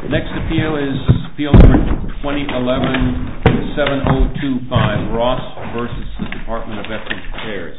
Next appeal is appeal number 2011-7025, Ross versus the Department of Veterans Affairs.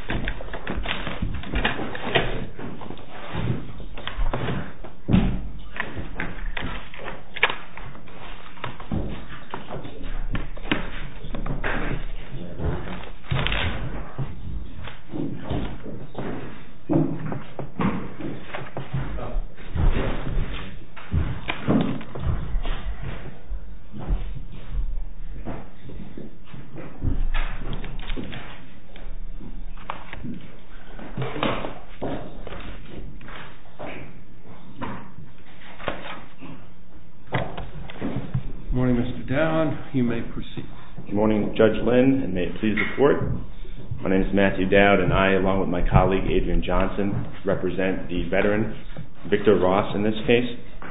You may proceed. Good morning, Judge Lynn, and may it please the Court. My name is Matthew Dowd, and I, along with my colleague Adrian Johnson, represent the veteran Victor Ross in this case.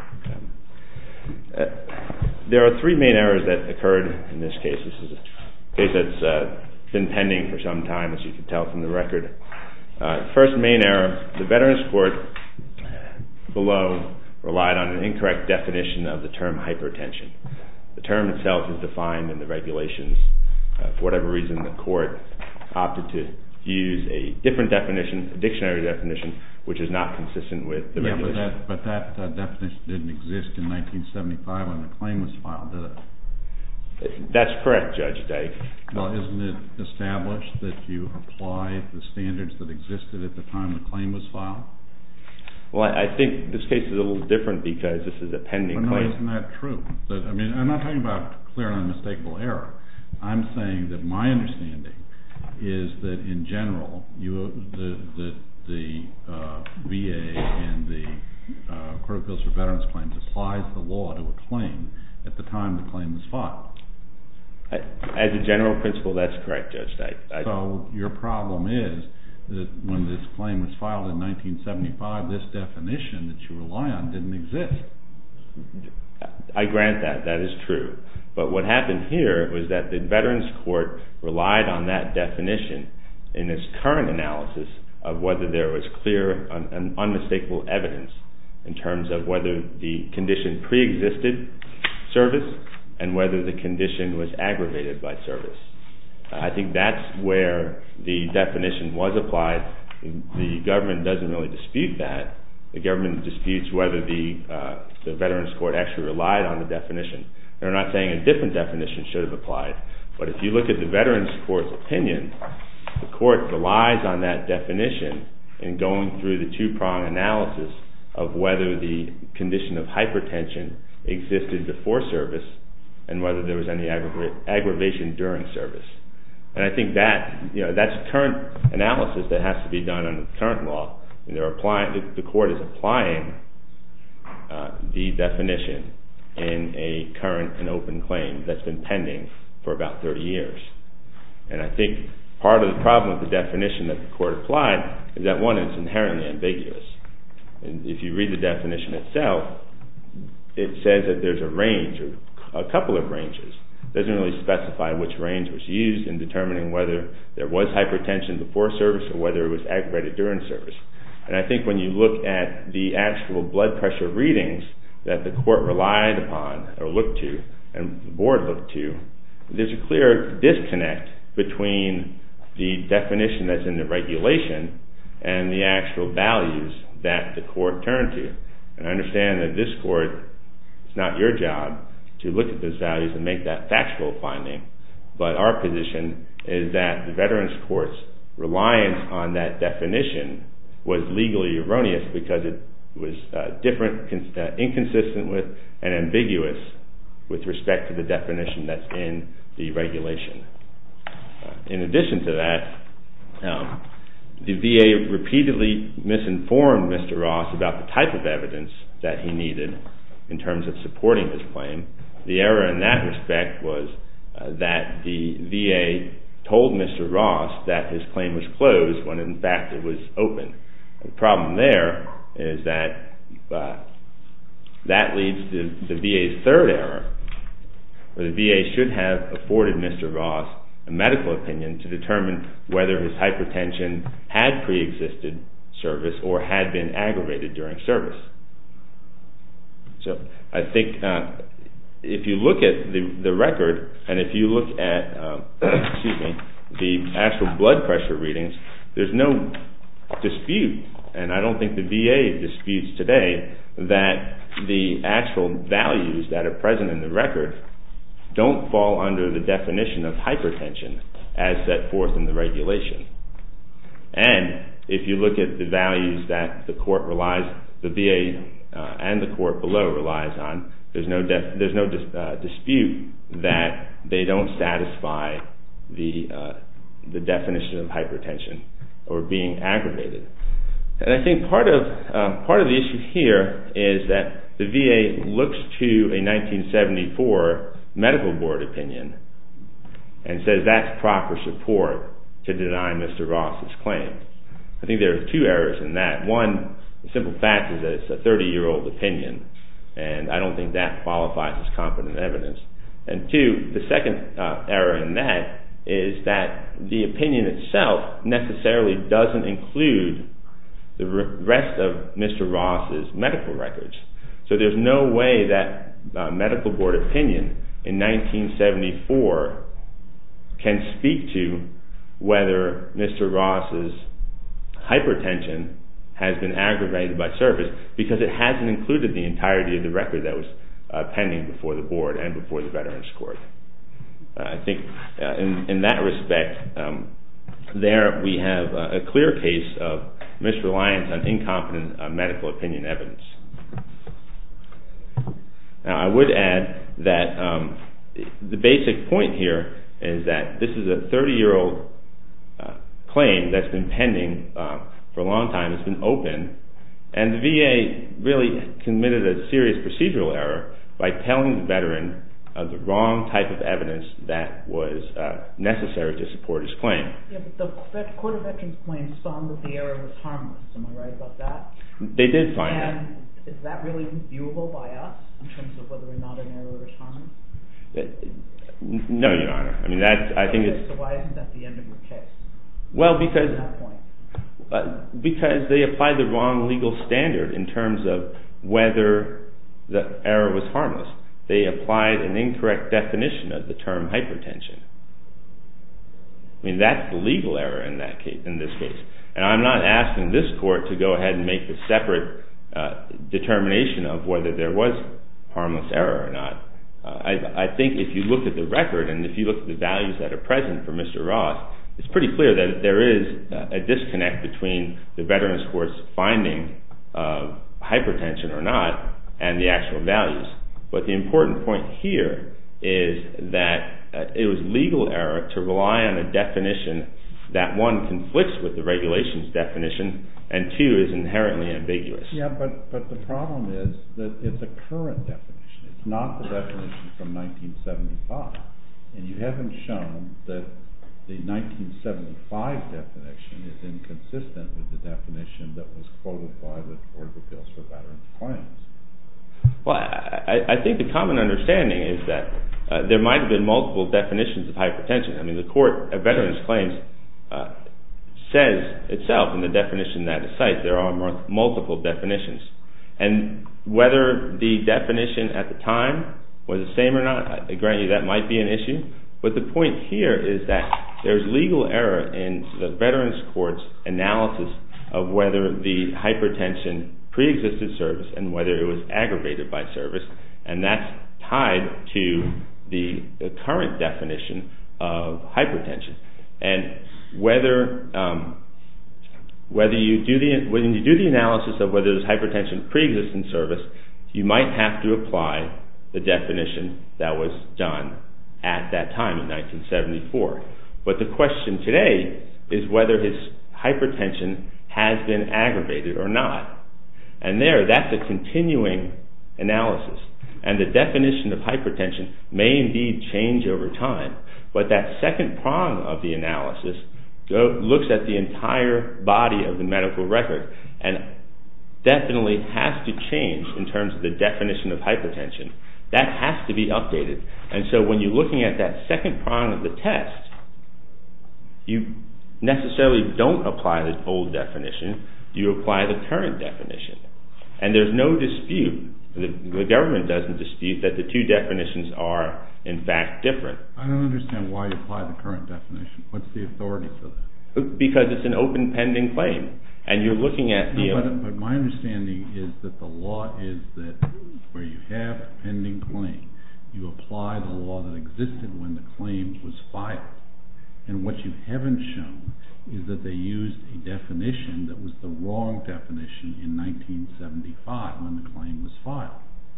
There are three main errors that occurred in this case. This is a case that's been pending for some time, as you can tell from the record. First main error, the Veterans Court below relied on an incorrect definition of the term hypertension. The term itself is defined in the regulations. For whatever reason, the court opted to use a different definition, a dictionary definition, which is not consistent with the regulations. But that definition didn't exist in 1975 when the claim was filed, did it? That's correct, Judge Dyke. Well, isn't it established that you applied the standards that existed at the time the claim was filed? Well, I think this case is a little different because this is a pending claim. No, isn't that true? I mean, I'm not talking about clear and unmistakable error. I'm saying that my understanding is that in general, the VA and the Court of Appeals for Veterans Claims applies the law to a claim at the time the claim was filed. As a general principle, that's correct, Judge Dyke. So your problem is that when this claim was filed in 1975, this definition that you rely on didn't exist. I grant that. That is true. But what happened here was that the Veterans Court relied on that definition in its current analysis of whether there was clear and unmistakable evidence in terms of whether the condition pre-existed service and whether the condition was aggravated by service. I think that's where the definition was applied. The government doesn't really dispute that. The government disputes whether the Veterans Court actually relied on the definition. They're not saying a different definition should have applied. But if you look at the Veterans Court's opinion, the court relies on that definition in going through the two-prong analysis of whether the condition of hypertension existed before service and whether there was any aggravation during service. And I think that's current analysis that has to be done under the current law. The court is applying the definition in a current and open claim that's been pending for about 30 years. And I think part of the problem with the definition that the court applied is that, one, it's inherently ambiguous. And if you read the definition itself, it says that there's a range, or a couple of ranges. It doesn't really specify which range was used in determining whether there was hypertension before service or whether it was aggravated during service. And I think when you look at the actual blood pressure readings that the court relied upon or looked to, and the board looked to, there's a clear disconnect between the definition that's in the regulation and the actual values that the court turned to. And I understand that this court, it's not your job to look at those values and make that factual finding, but our position is that the Veterans Court's reliance on that definition was legally erroneous because it was different, inconsistent with, and ambiguous with respect to the definition that's in the regulation. In addition to that, the VA repeatedly misinformed Mr. Ross about the type of evidence that he needed in terms of supporting his claim. The error in that respect was that the VA told Mr. Ross that his claim was closed when in fact it was open. The problem there is that that leads to the VA's third error, where the VA should have afforded Mr. Ross a medical opinion to determine whether his hypertension had pre-existed service or had been aggravated during service. So I think if you look at the record, and if you look at the actual blood pressure readings, there's no dispute, and I don't think the VA disputes today, that the actual values that are present in the record don't fall under the definition of hypertension as set forth in the regulation. And if you look at the values that the VA and the court below relies on, there's no dispute that they don't satisfy the definition of hypertension or being aggravated. And I think part of the issue here is that the VA looks to a 1974 medical board opinion and says that's proper support to deny Mr. Ross's claim. I think there are two errors in that. One, the simple fact is that it's a 30-year-old opinion, and I don't think that qualifies as competent evidence. And two, the second error in that is that the opinion itself necessarily doesn't include the rest of Mr. Ross's medical records. So there's no way that medical board opinion in 1974 can speak to whether Mr. Ross's hypertension has been aggravated by service, because it hasn't included the entirety of the record that was pending before the board and before the Veterans Court. I think in that respect, there we have a clear case of misreliance on incompetent medical opinion evidence. Now, I would add that the basic point here is that this is a 30-year-old claim that's been pending for a long time. It's been open, and the VA really committed a serious procedural error by telling the veteran the wrong type of evidence that was necessary to support his claim. Yeah, but the Court of Veterans Claims found that the error was harmless. Am I right about that? They did find that. And is that really reviewable by us in terms of whether or not an error is harmless? No, Your Honor. I mean, I think it's... So why isn't that the end of your case? Well, because they applied the wrong legal standard in terms of whether the error was harmless. They applied an incorrect definition of the term hypertension. I mean, that's the legal error in this case. And I'm not asking this court to go ahead and make the separate determination of whether there was harmless error or not. I think if you look at the record and if you look at the values that are present for Mr. Ross, it's pretty clear that there is a disconnect between the Veterans Court's finding of hypertension or not and the actual values. But the important point here is that it was legal error to rely on a definition that, one, conflicts with the regulations definition, and two, is inherently ambiguous. Yeah, but the problem is that it's a current definition. It's not the definition from 1975. And you haven't shown that the 1975 definition is inconsistent with the definition that was quoted by the Court of Appeals for Veterans Claims. Well, I think the common understanding is that there might have been multiple definitions of hypertension. I mean, the Court of Veterans Claims says itself in the definition that it cites there are multiple definitions. And whether the definition at the time was the same or not, I grant you that might be an issue. But the point here is that there's legal error in the Veterans Court's analysis of whether the hypertension pre-existed service and whether it was aggravated by service, and that's tied to the current definition of hypertension. And when you do the analysis of whether there's hypertension pre-existing service, you might have to apply the definition that was done at that time in 1974. But the question today is whether his hypertension has been aggravated or not. And that's a continuing analysis. And the definition of hypertension may indeed change over time, but that second prong of the analysis looks at the entire body of the medical record and definitely has to change in terms of the definition of hypertension. That has to be updated. And so when you're looking at that second prong of the test, you necessarily don't apply the old definition, you apply the current definition. And there's no dispute The government doesn't dispute that the two definitions are, in fact, different. I don't understand why you apply the current definition. What's the authority for that? Because it's an open pending claim, and you're looking at the... But my understanding is that the law is that where you have a pending claim, you apply the law that existed when the claim was filed. And what you haven't shown is that they used a definition that was the wrong definition in 1975 when the claim was filed.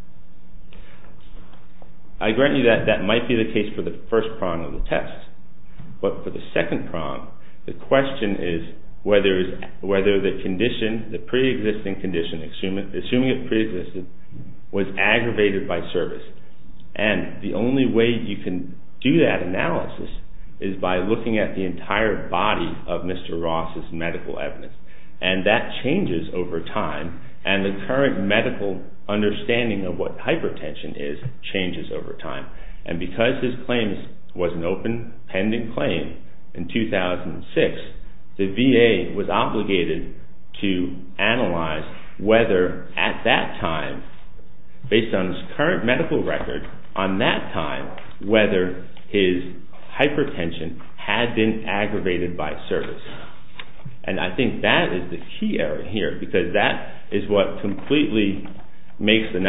I grant you that that might be the case for the first prong of the test. But for the second prong, the question is whether the condition, the pre-existing condition, assuming it pre-existed, was aggravated by service. And the only way you can do that analysis is by looking at the entire body of Mr. Ross's medical evidence. And that changes over time, and the current medical understanding of what hypertension is changes over time. And because his claim was an open pending claim in 2006, the VA was obligated to analyze whether at that time, based on his current medical record, on that time, whether his hypertension had been aggravated by service. And I think that is the key error here, because that is what completely makes the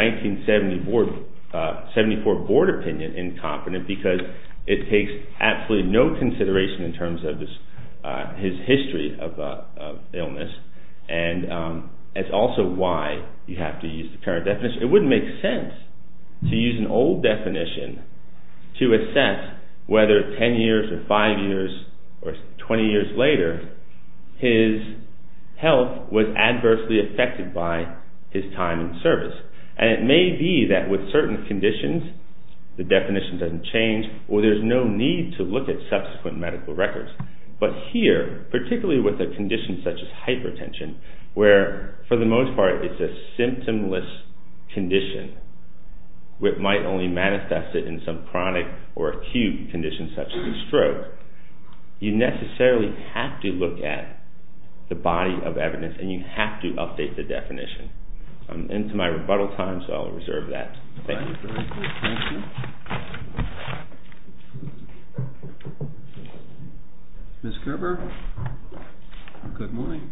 1974 board opinion incompetent, because it takes absolutely no consideration in terms of his history of illness, and it's also why you have to use the current definition. It wouldn't make sense to use an old definition to assess whether 10 years or 5 years or 20 years later his health was adversely affected by his time in service. And it may be that with certain conditions the definition doesn't change, or there's no need to look at subsequent medical records. But here, particularly with a condition such as hypertension, where for the most part it's a symptomless condition, which might only manifest it in some chronic or acute condition such as a stroke, you necessarily have to look at the body of evidence, and you have to update the definition. I'm into my rebuttal time, so I'll reserve that. Thank you. Very good. Thank you. Ms. Gerber, good morning.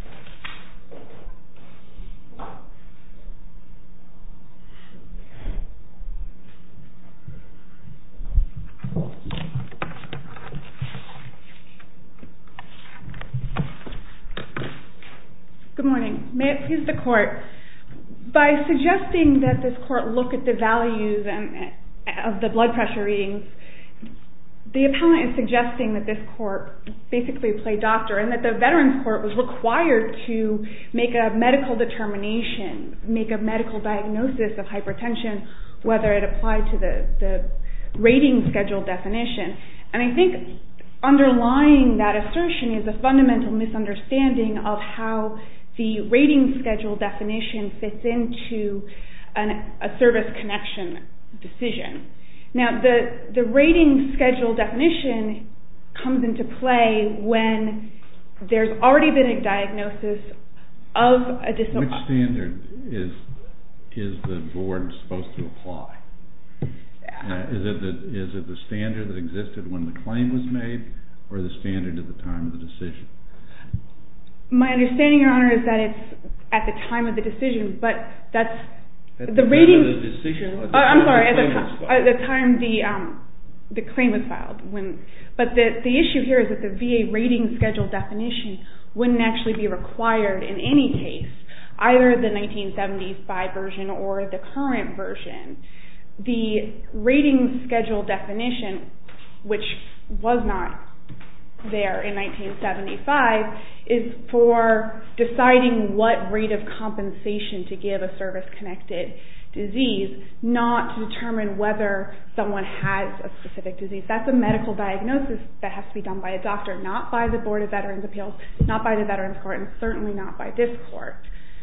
Good morning. May it please the Court, by suggesting that this Court look at the values of the blood pressure readings, the appellant is suggesting that this Court basically play doctor, and that the Veterans Court was required to make a medical determination, make a medical diagnosis of hypertension, whether it applied to the rating schedule definition. And I think underlying that assertion is a fundamental misunderstanding of how the rating schedule definition fits into a service connection decision. Now, the rating schedule definition comes into play when there's already been a diagnosis of a disability. Which standard is the board supposed to apply? Is it the standard that existed when the claim was made, or the standard at the time of the decision? My understanding, Your Honor, is that it's at the time of the decision, but that's at the rating. Time of the decision? I'm sorry, at the time the claim was filed. But the issue here is that the VA rating schedule definition wouldn't actually be required in any case, either the 1975 version or the current version. The rating schedule definition, which was not there in 1975, is for deciding what rate of compensation to give a service-connected disease, not to determine whether someone has a specific disease. That's a medical diagnosis that has to be done by a doctor, not by the Board of Veterans' Appeals, not by the Veterans Court, and certainly not by this court.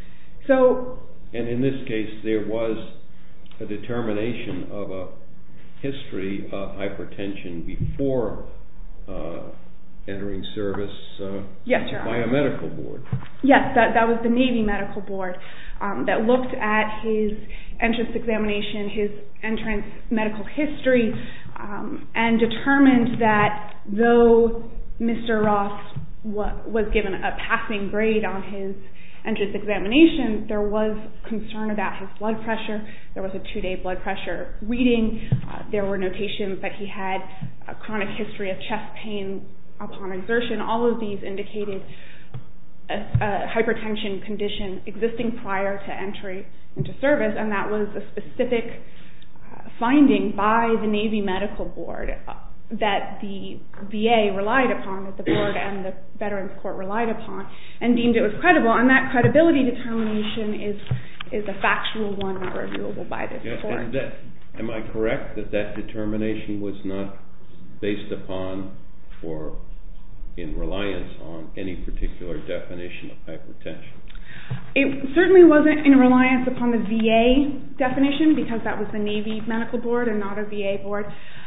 And in this case, there was a determination of a history of hypertension before entering service Yes, Your Honor. by a medical board. Yes, that was the Navy Medical Board that looked at his entrance examination, his entrance medical history, and determined that though Mr. Ross was given a passing grade on his entrance examination, there was concern about his blood pressure. There was a 2-day blood pressure reading. There were notations that he had a chronic history of chest pain upon exertion. All of these indicated a hypertension condition existing prior to entry into service, and that was a specific finding by the Navy Medical Board that the VA relied upon, that the board and the Veterans Court relied upon, and deemed it was credible. And that credibility determination is a factual one, not reviewable by this court. Am I correct that determination was not based upon or in reliance on any particular definition of hypertension? It certainly wasn't in reliance upon the VA definition, because that was the Navy Medical Board and not a VA board.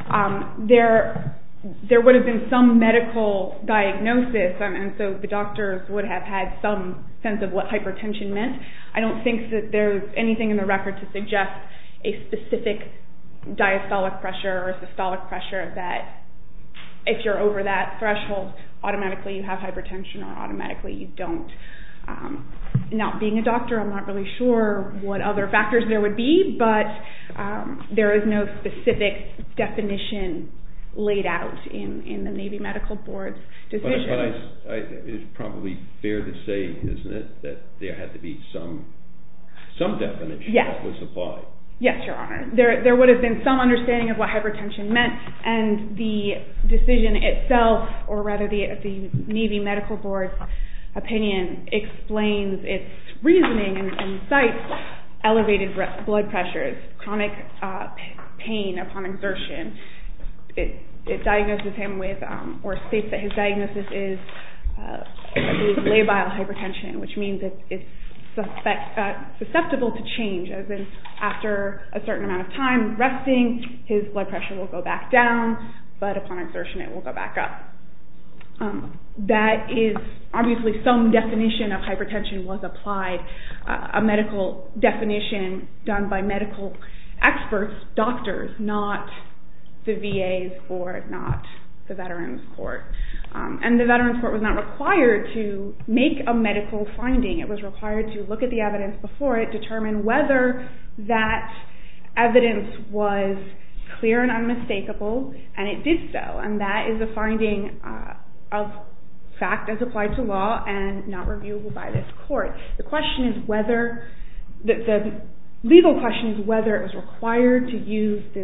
There would have been some medical diagnosis, and so the doctors would have had some sense of what hypertension meant. I don't think that there's anything in the record to suggest a specific diastolic pressure or systolic pressure that if you're over that threshold, automatically you have hypertension or automatically you don't. Not being a doctor, I'm not really sure what other factors there would be, but there is no specific definition laid out in the Navy Medical Board's decision. But it's probably fair to say, isn't it, that there had to be some definition that was applied. Yes, Your Honor. There would have been some understanding of what hypertension meant, and the decision itself, or rather the Navy Medical Board's opinion, explains its reasoning and cites elevated blood pressures, chronic pain upon exertion. It diagnoses him with, or states that his diagnosis is, I believe, labile hypertension, which means it's susceptible to change, as in after a certain amount of time resting, his blood pressure will go back down, but upon exertion it will go back up. That is obviously some definition of hypertension was applied, a medical definition done by medical experts, doctors, not the VA's board, not the Veterans Court. And the Veterans Court was not required to make a medical finding. It was required to look at the evidence before it, determine whether that evidence was clear and unmistakable, and it did so. And that is a finding of fact as applied to law and not reviewable by this court. The question is whether, the legal question is whether it was required to use this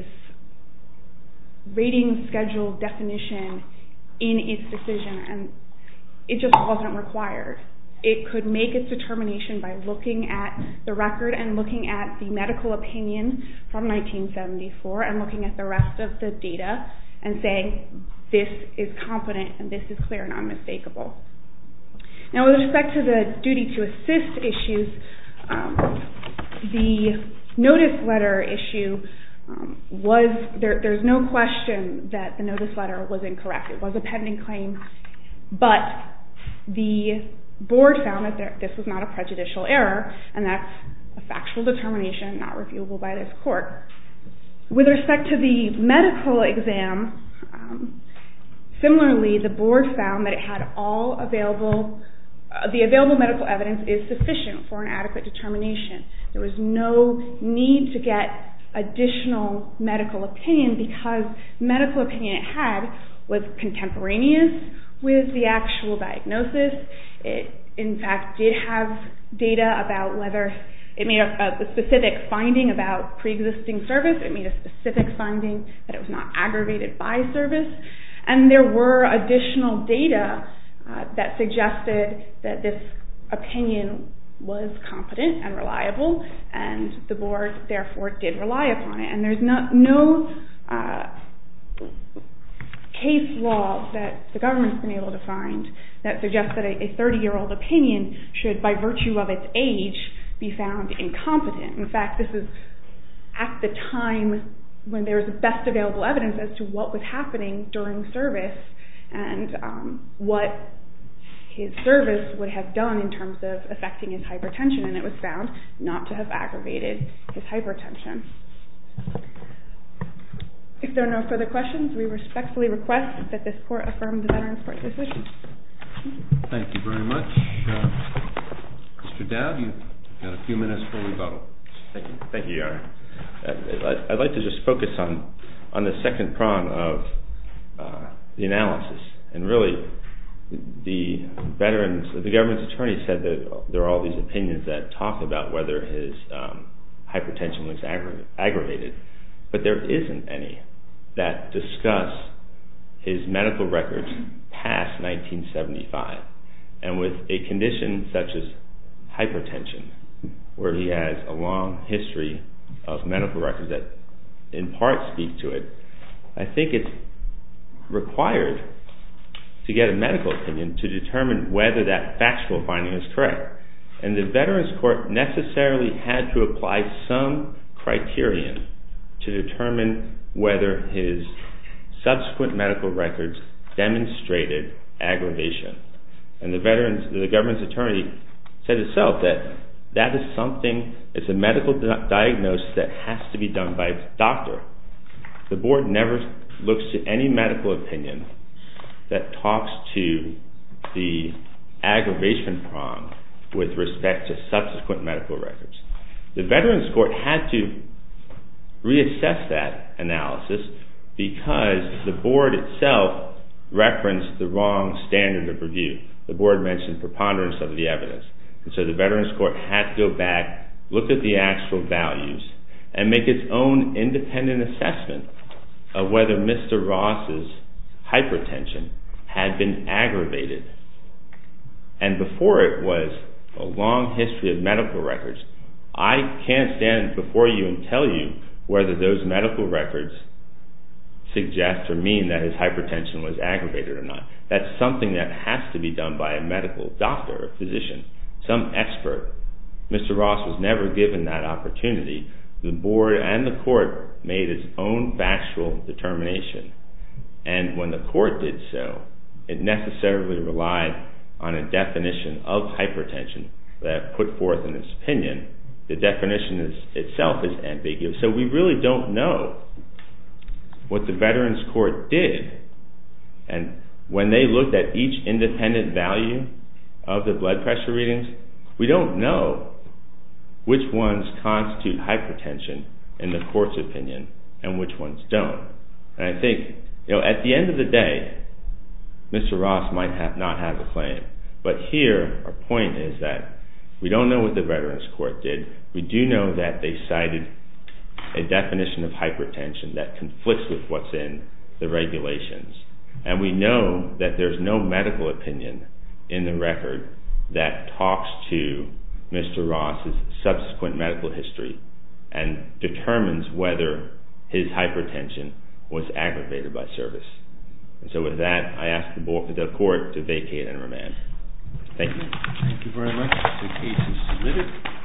rating schedule definition in its decision, and it just wasn't required. It could make its determination by looking at the record and looking at the medical opinion from 1974 and looking at the rest of the data and saying this is competent and this is clear and unmistakable. Now, with respect to the duty to assist issues, the notice letter issue there's no question that the notice letter was incorrect. It was a pending claim, but the board found that this was not a prejudicial error, and that's a factual determination not reviewable by this court. With respect to the medical exam, similarly, the board found that it had the available medical evidence is sufficient for an adequate determination. There was no need to get additional medical opinion because medical opinion it had was contemporaneous with the actual diagnosis. It, in fact, did have data about whether it made a specific finding about pre-existing service. It made a specific finding that it was not aggravated by service. And there were additional data that suggested that this opinion was competent and reliable, and the board therefore did rely upon it. And there's no case law that the government's been able to find that suggests that a 30-year-old opinion should, by virtue of its age, be found incompetent. In fact, this is at the time when there was the best available evidence as to what was happening during service and what his service would have done in terms of affecting his hypertension, and it was found not to have aggravated his hypertension. If there are no further questions, we respectfully request that this court affirm the Veterans Court decision. Thank you very much. Mr. Dowd, you've got a few minutes for rebuttal. Thank you, Your Honor. I'd like to just focus on the second prong of the analysis. And really, the government's attorney said that there are all these opinions that talk about whether his hypertension was aggravated. But there isn't any that discuss his medical records past 1975. And with a condition such as hypertension, where he has a long history of medical records that in part speak to it, I think it's required to get a medical opinion to determine whether that factual finding is correct. And the Veterans Court necessarily had to apply some criterion to determine whether his subsequent medical records demonstrated aggravation. And the government's attorney said itself that that is something, it's a medical diagnosis that has to be done by a doctor. The board never looks to any medical opinion that talks to the aggravation prong with respect to subsequent medical records. The Veterans Court had to reassess that analysis because the board itself referenced the wrong standard of review. The board mentioned preponderance of the evidence. And so the Veterans Court had to go back, look at the actual values, and make its own independent assessment of whether Mr. Ross's hypertension had been aggravated. And before it was a long history of medical records, I can't stand before you and tell you whether those medical records suggest or mean that his hypertension was aggravated or not. That's something that has to be done by a medical doctor, a physician, some expert. Mr. Ross was never given that opportunity. The board and the court made its own factual determination. And when the court did so, it necessarily relied on a definition of hypertension that put forth in its opinion. The definition itself is ambiguous. So we really don't know what the Veterans Court did. And when they looked at each independent value of the blood pressure readings, we don't know which ones constitute hypertension in the court's opinion and which ones don't. And I think, at the end of the day, Mr. Ross might not have a claim. But here, our point is that we don't know what the Veterans Court did. We do know that they cited a definition of hypertension that conflicts with what's in the regulations. And we know that there's no medical opinion in the record that talks to Mr. Ross's subsequent medical history and determines whether his hypertension was aggravated by service. And so with that, I ask the court to vacate and remand. Thank you. Thank you very much. The case is submitted.